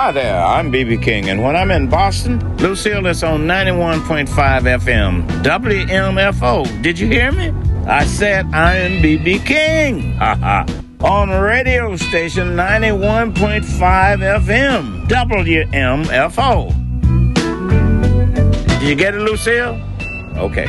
Hi there, I'm B.B. King, and when I'm in Boston, Lucille is on 91.5 FM, WMFO. Did you hear me? I said I am B.B. King. On radio station 91.5 FM, WMFO. Did you get it, Lucille? Okay.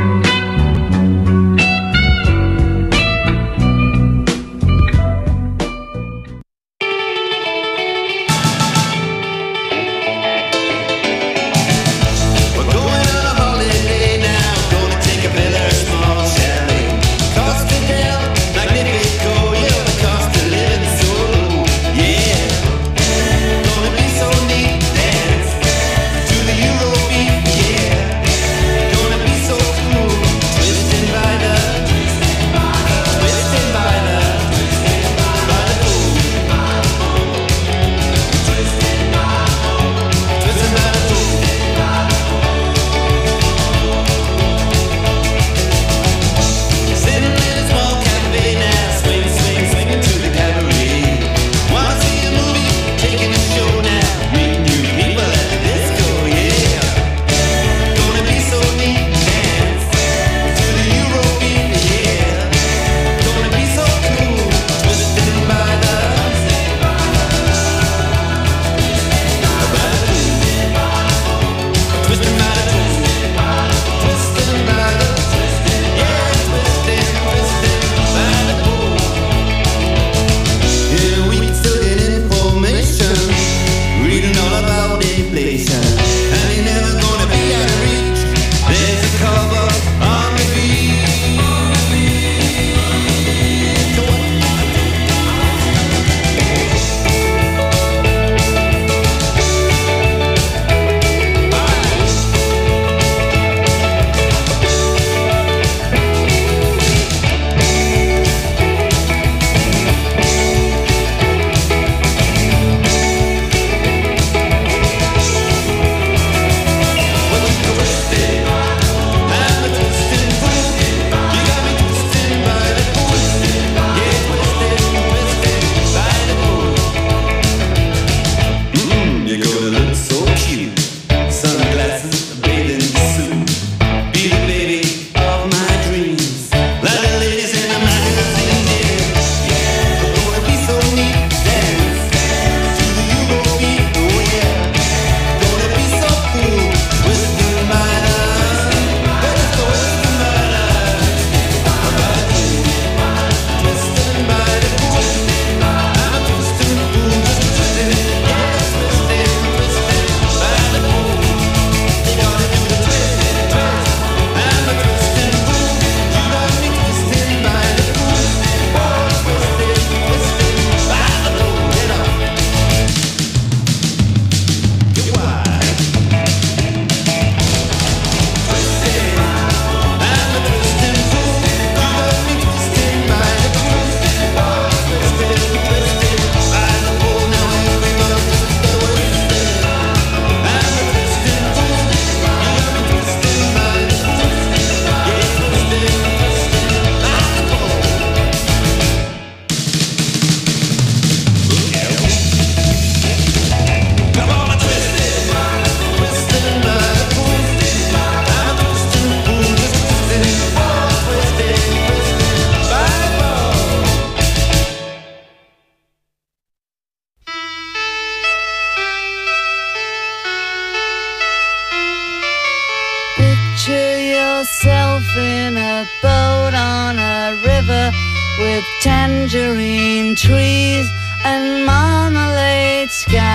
Tangerine trees and marmalade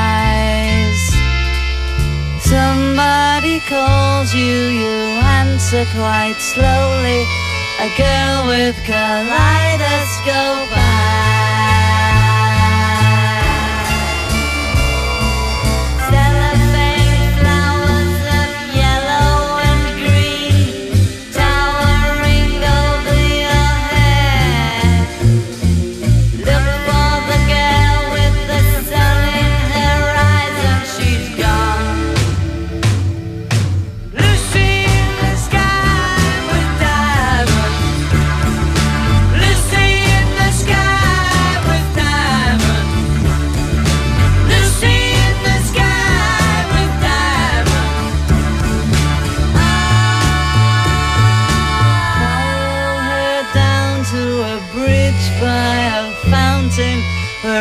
skies. Somebody calls you, you answer quite slowly. A girl with kaleidoscope eyes. Sky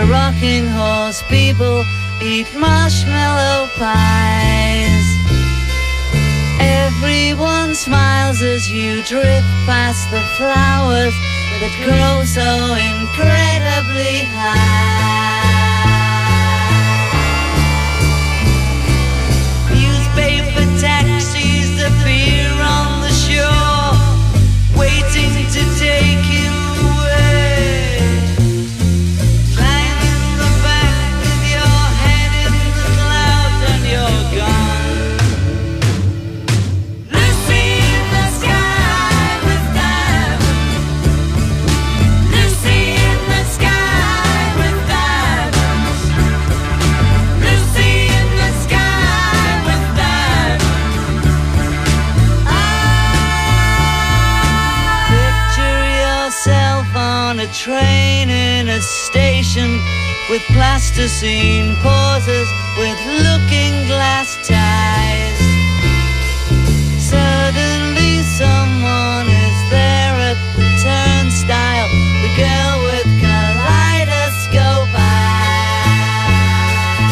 rocking horse people eat marshmallow pies. Everyone smiles as you drift past the flowers that grow so incredibly high. Newspaper taxis appear on the shore, waiting to take you away. Climb in the back with your head in the clouds and you're gone. Lucy in the sky with diamonds. Lucy in the sky with diamonds. Lucy in the sky with diamonds. Picture yourself on a train in a station with plasticine pauses with looking glass ties. Suddenly someone is there at the turnstile, the girl with kaleidoscope eyes.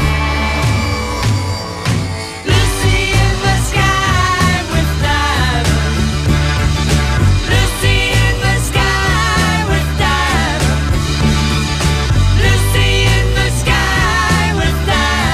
Lucy in the sky with diamonds. Lucy in the sky with diamonds. Lucy in the sky with diamonds.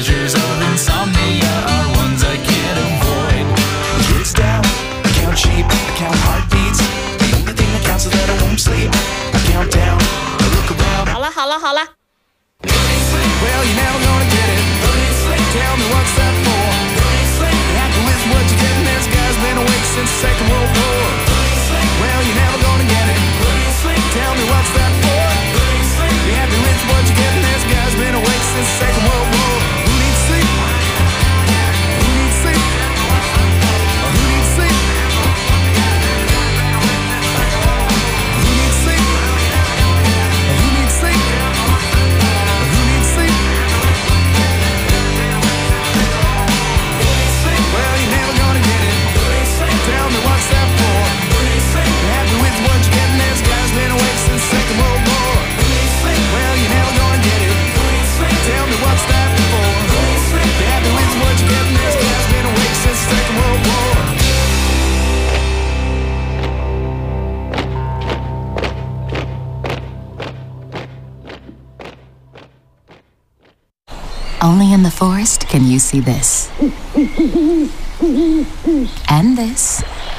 pleasures of insomnia are ones I can't avoid. It's down, I count sheep, I count heartbeats. The only thing that counts is that I won't sleep. I count down, I look around. 好了 Well, you're never gonna get it. Tell me what's that for? Happy with what you're getting. This guy's been awake since the Second World War. Well, you're never gonna get it. Tell me what's that for? Be happy with what you're getting. This guy's been awake since the Second World War. Who needs sleep? Who needs sleep? Who needs sleep? Who needs sleep? Who needs sleep? Who needs sleep? Well, you're never gonna get it. Tell me what's that for? Be happy with what you're getting. This guy's been awake since the Second World War. Well, you're never gonna get it. Tell me what's that for? Be happy with what you're getting. This guy's been awake since the Second World War. Only in the forest can you see this. And this.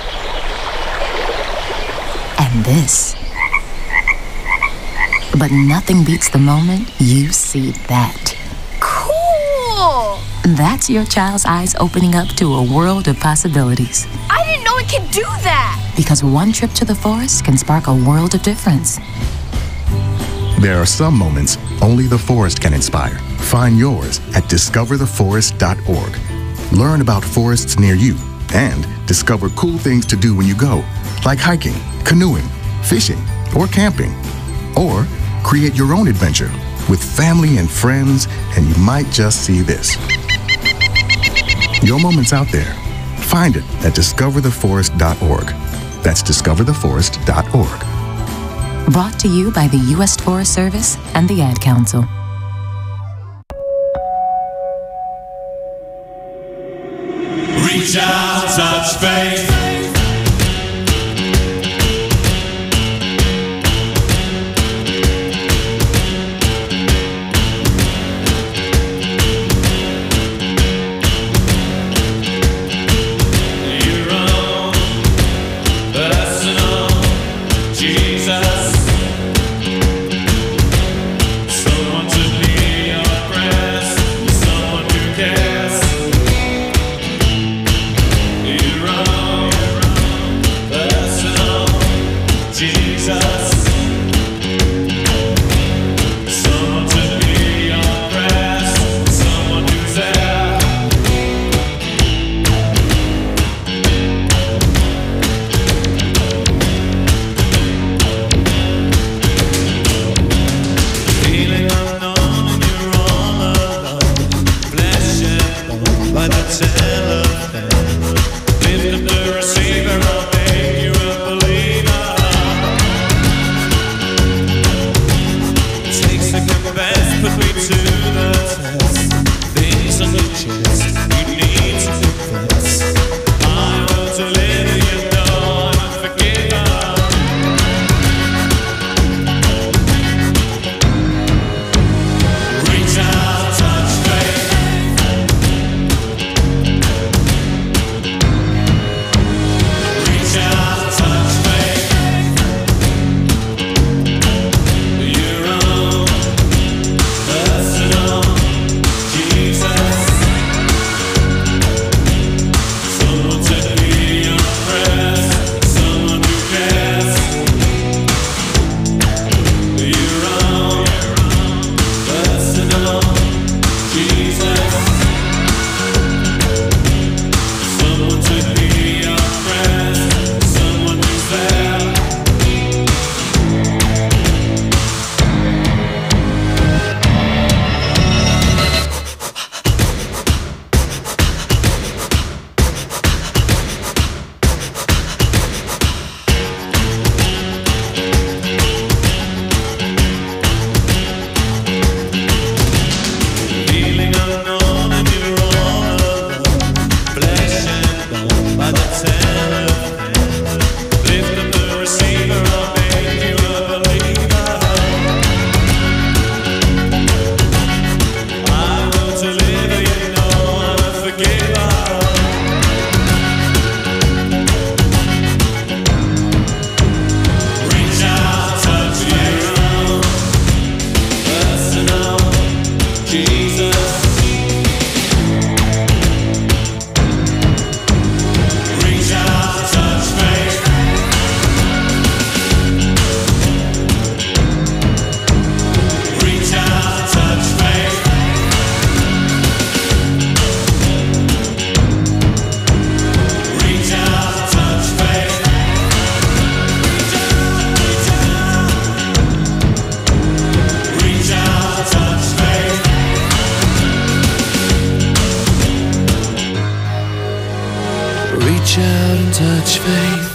And this. But nothing beats the moment you see that. Cool! That's your child's eyes opening up to a world of possibilities. I didn't know it could do that! Because one trip to the forest can spark a world of difference. There are some moments only the forest can inspire. Find yours at discovertheforest.org. Learn about forests near you and discover cool things to do when you go, like hiking, canoeing, fishing, or camping. Or create your own adventure with family and friends, and you might just see this. Your moment's out there. Find it at discovertheforest.org. That's discovertheforest.org. Brought to you by the U.S. Forest Service and the Ad Council. Reach out, touch faith. Reach out and touch faith.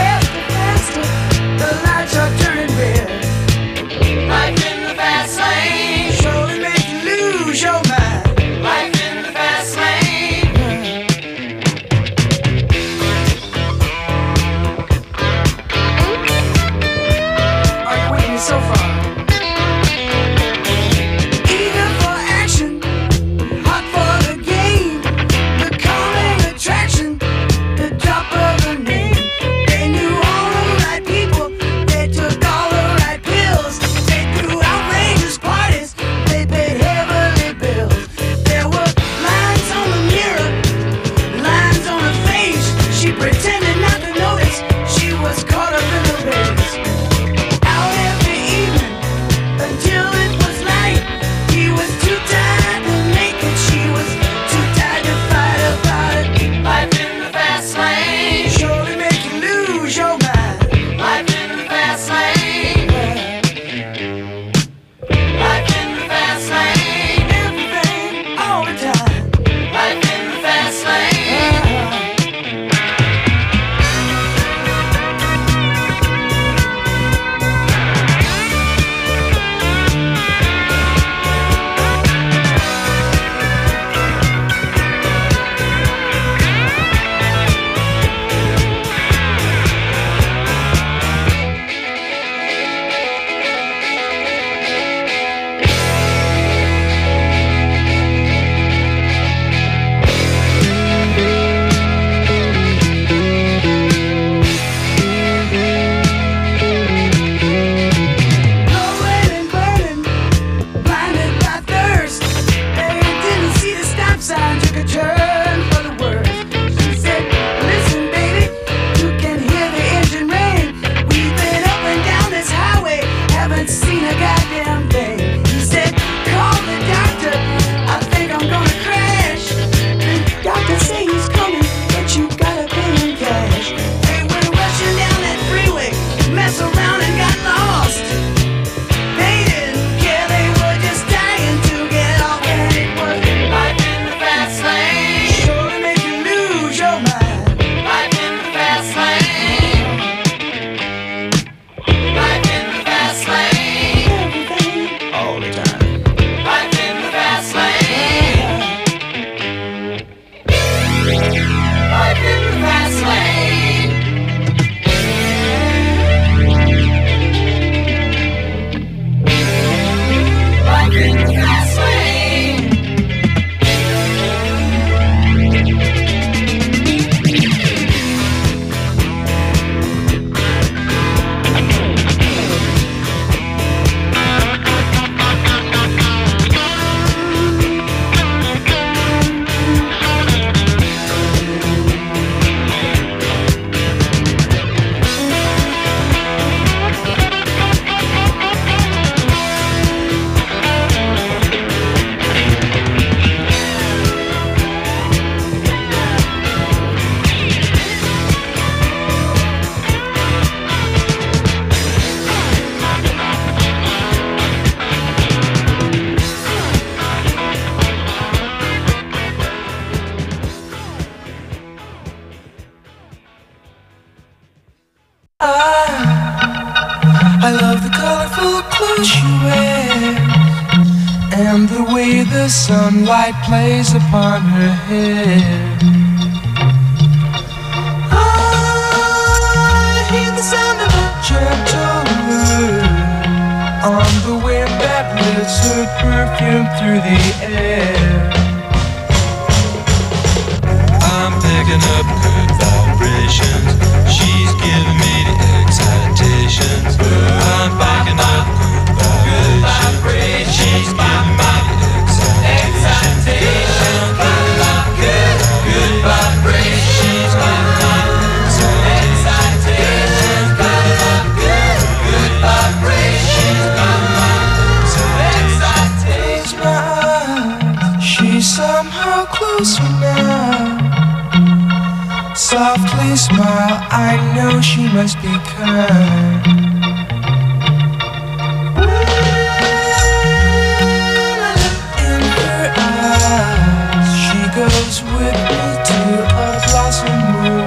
Life in the fast lane. and the way the sunlight plays upon her hair. I hear the sound of a gentle word on the wind that lifts her perfume through the air. I'm picking up good vibrations. She's giving me the excitations. I'm picking up good vibrations. She's giving me the excitations. I'm picking up good vibrations. She's giving me the excitations. Picking up good vibrations. She's giving me the excitations. She's somehow closer now. Softly smile, I know she must be kind. In her eyes, she goes with me to a blossom room.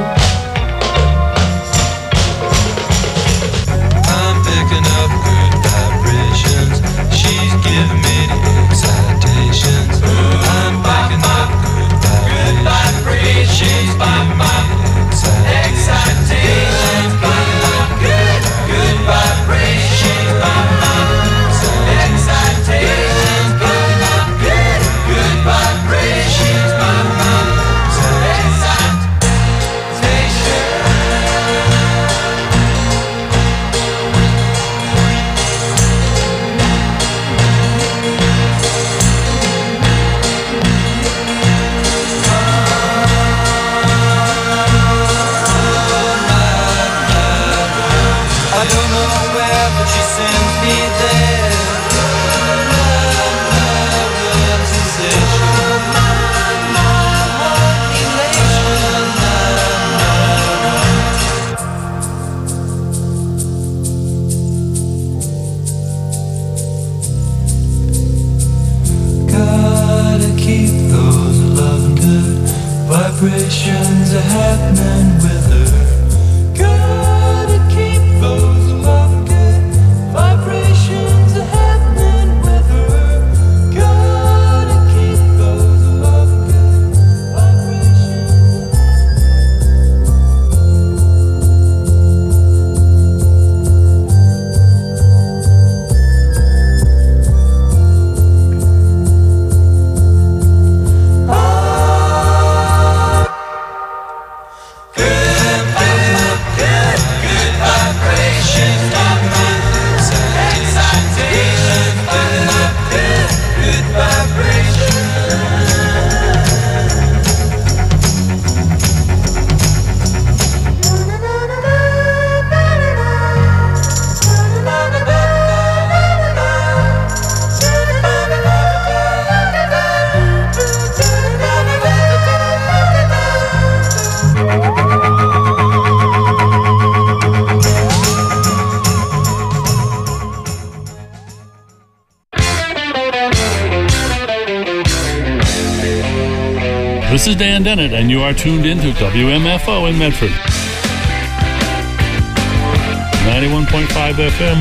I'm picking up good vibrations. She's giving me the excitations. I'm picking up good vibrations. She's giving me excitations, picking up good vibrations. Excitations, picking up good vibrations. I don't know where, but she sends me there. Love, sensation. Gotta keep those loving good vibrations are happening with her. Gotta keep those loving good vibrations are happening with her. Gotta keep those loving good vibrations. This is Dan Dennett, and you are tuned into WMFO in Medford. 91.5 FM,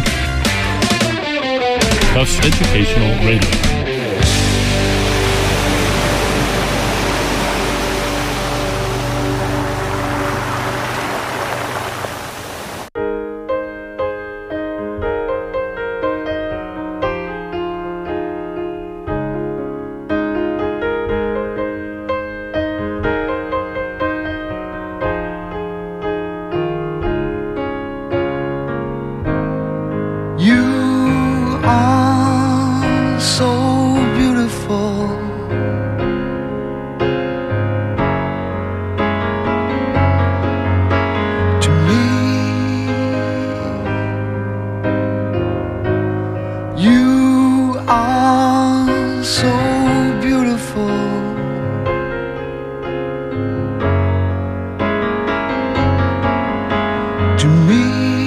Tufts Educational Radio. You are so beautiful. To me, you are so beautiful. To me,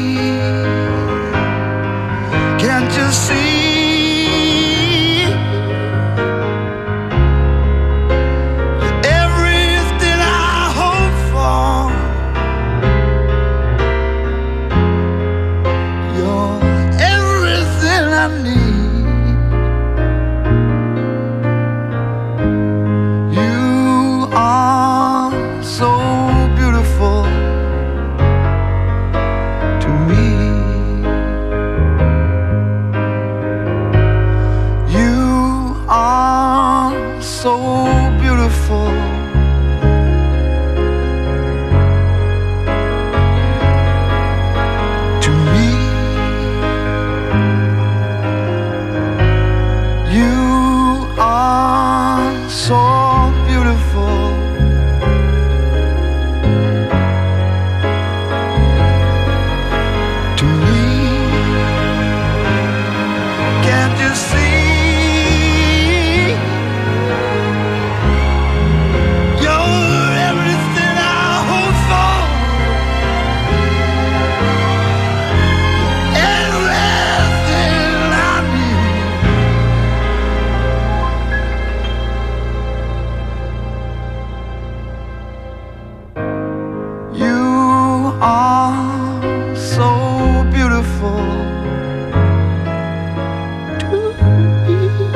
can't you see everything I hope for? You're everything I need. to see. You're everything I hope for, everything I need. You are so beautiful to me.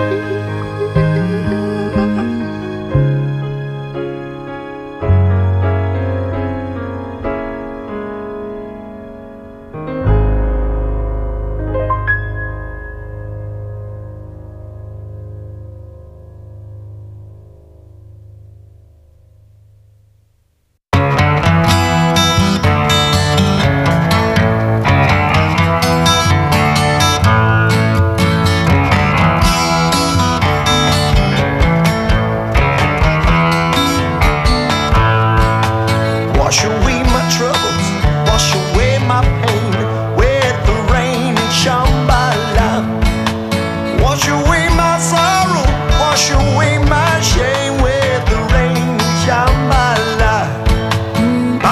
Wash away my troubles, wash away my pain with the rain and Shambhala. Wash away my sorrow, wash away my shame with the rain and Shambhala. Oh,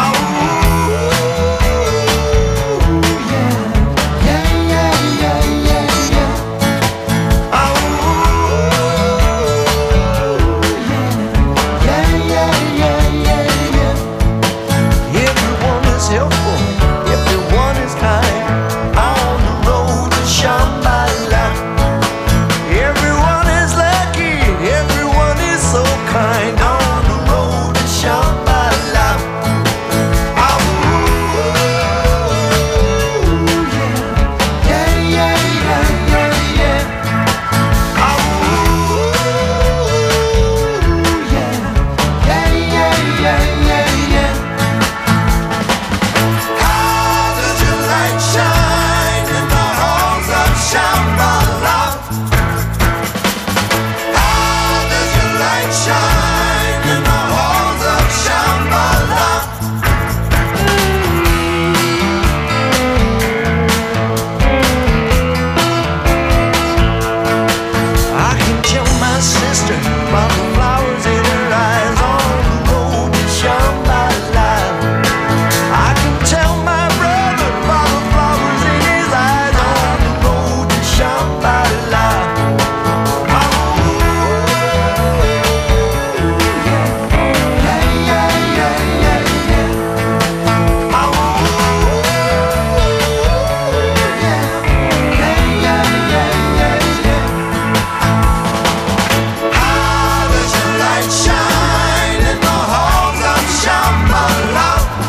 yeah, yeah, yeah, yeah, yeah, yeah. Oh, yeah, yeah, yeah, yeah, yeah. Everyone is helpful, everyone is kind on the road to Shambhala. Everyone is lucky, everyone is so kind on the road to Shambhala. Oh, yeah, yeah, yeah, yeah, yeah. Oh, yeah, yeah, yeah, yeah, yeah, yeah. How does your light shine in the halls of Shambhala? How does your light shine in the halls of Shambhala? I can tell my sister by the flowers in her eyes on the road to Shambhala. I can tell my brother by the flowers in his eyes on the road to Shambhala. Oh, yeah, yeah, yeah, yeah, yeah. Oh, yeah, yeah, yeah, yeah, yeah, yeah. How does your light shine in the halls of Shambhala?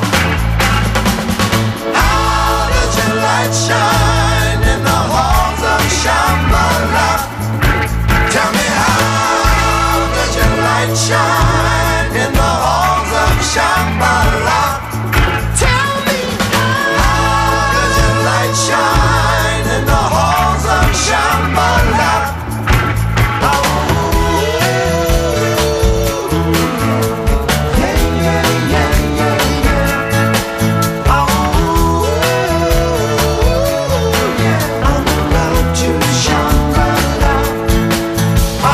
How does your light shine in the halls of Shambhala? Tell me, how does your light shine in the halls of Shambhala? Tell me, how does your light shine in the halls of Shambhala? Oh, yeah, yeah, yeah, yeah, yeah. Oh, yeah, on the road to Shambhala. Oh,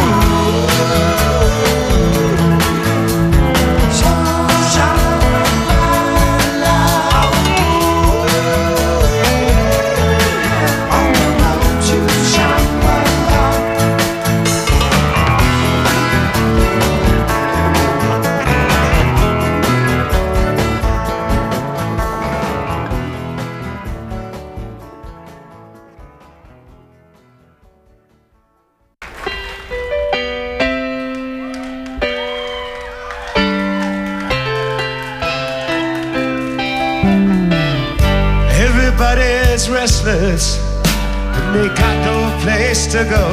Everybody's restless and they got no place to go.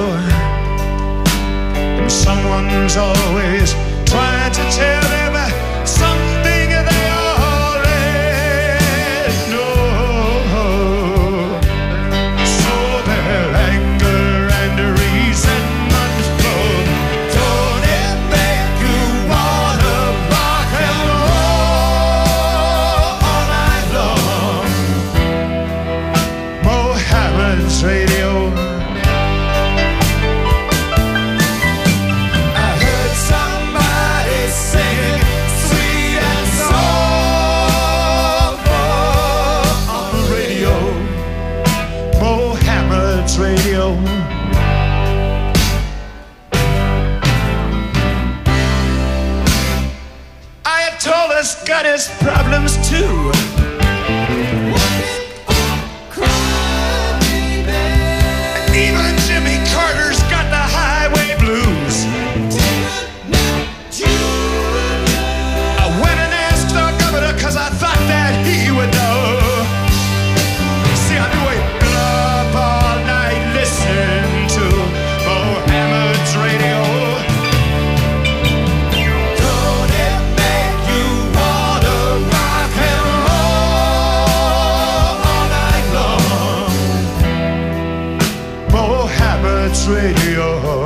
And someone's always trying to tell them something they already know. So their anger and resentment flow. Don't it make you wanna rock and roll all night long? Mohammed's radio Hammett's Radio.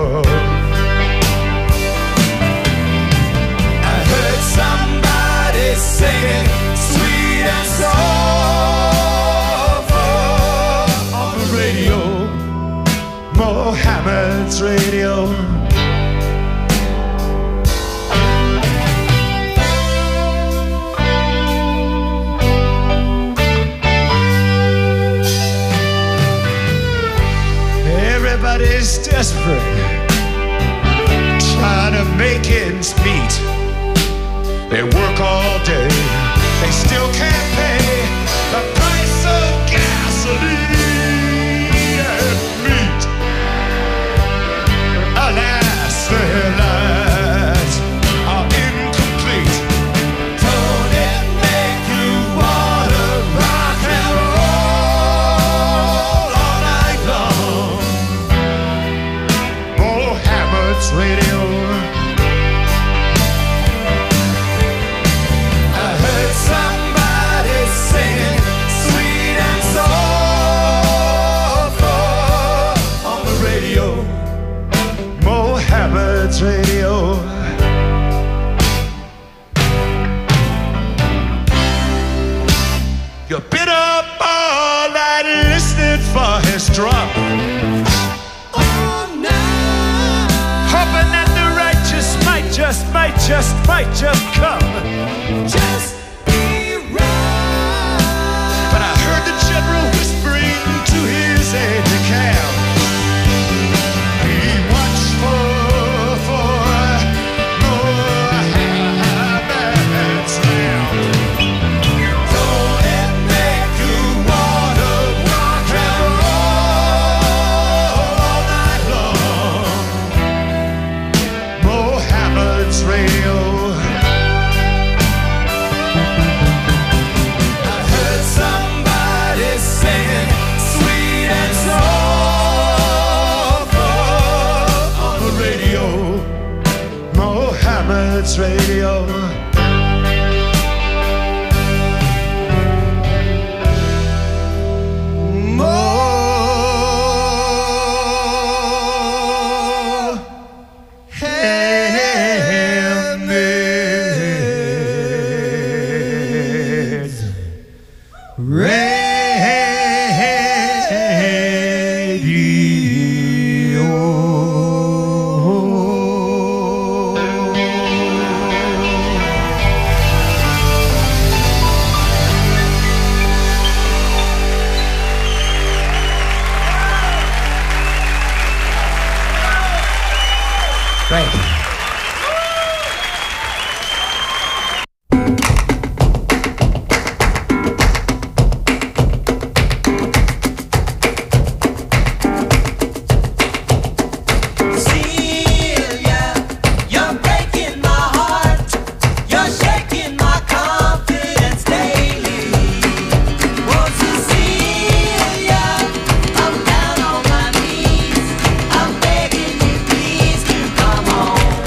I heard somebody singing sweet and soulful on the radio. Mohammed's Radio. Everybody's desperate, trying to make ends meet. They work all day, they still can't pay the price of gasoline and meat. Alas, their lives are incomplete. Don't it make you wanna rock and roll all night long? Mohammed's Radio. I heard somebody singing sweet and soulful on the radio. Mohammed's Radio. You've been up all night listening for his drum, hoping that the righteous might just come. Just be right. But I heard the general whispering to his aide-de-camp. Be watchful for Mohammed's lamb. Don't it make you wanna rock and roll all night long? Mohammed's Radio. I heard somebody singing sweet and soulful on the radio. Mohammed's Radio. Mohammed's Thank you. I'm begging you please to come on.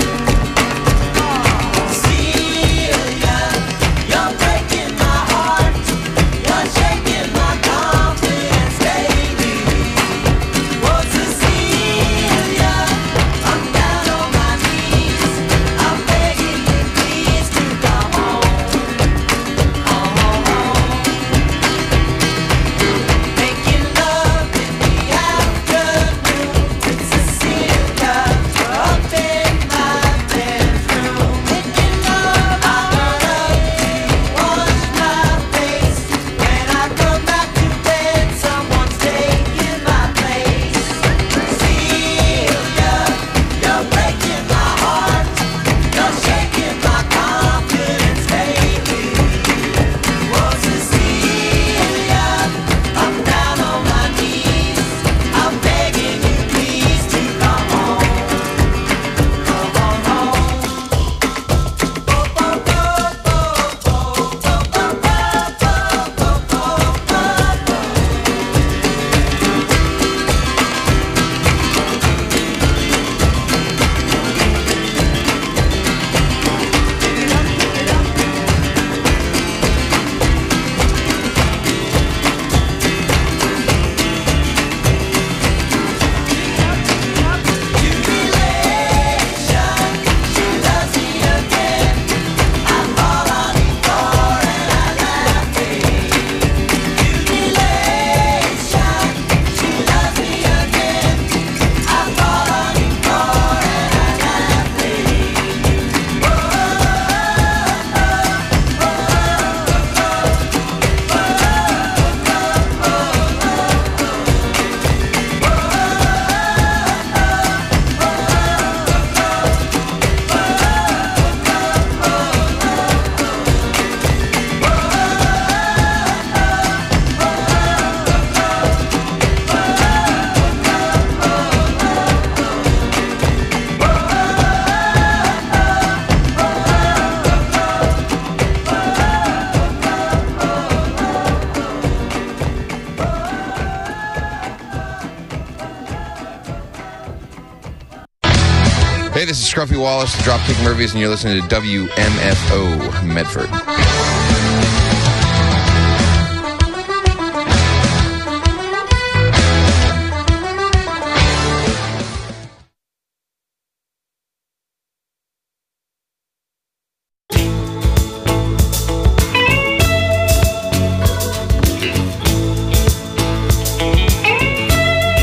Hey, this is Scruffy Wallace, the Dropkick Murphys, and you're listening to WMFO Medford.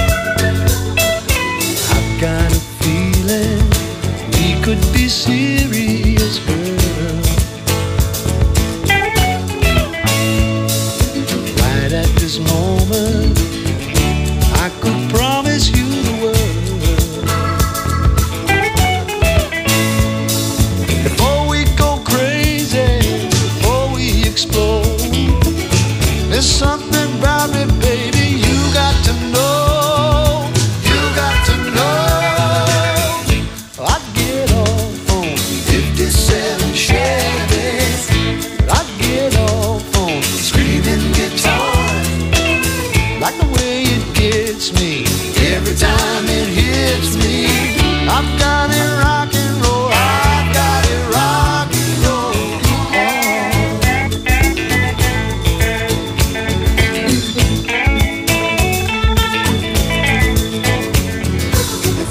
I've got a feeling we could be serious.